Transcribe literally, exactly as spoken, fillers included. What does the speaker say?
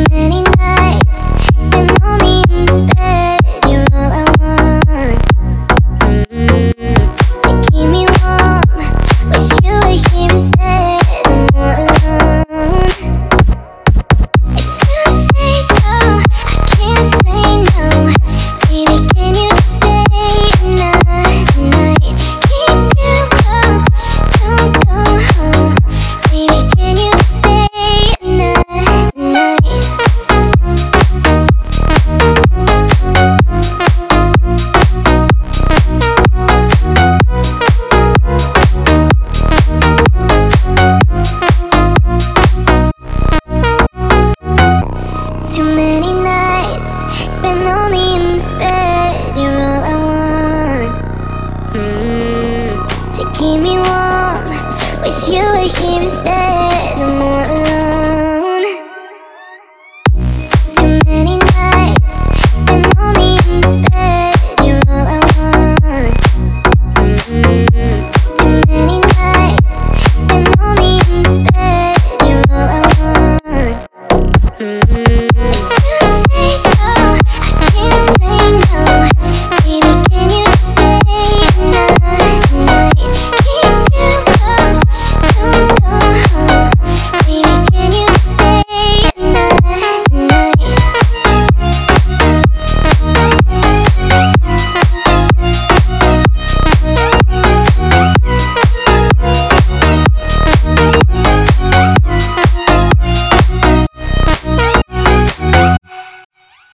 many nights spent lonely in this bed. You're all I want. Mm-hmm. To keep me warm, wish you were here instead. I'm all alone. If you say so, I can't say no. Baby, can you stay another night? Keep you close, don't go home. Baby, can you stay another night? Too many nights spent lonely in this bed. You're all I want. Mm, to keep me warm, wish you were here instead. I'm all alone.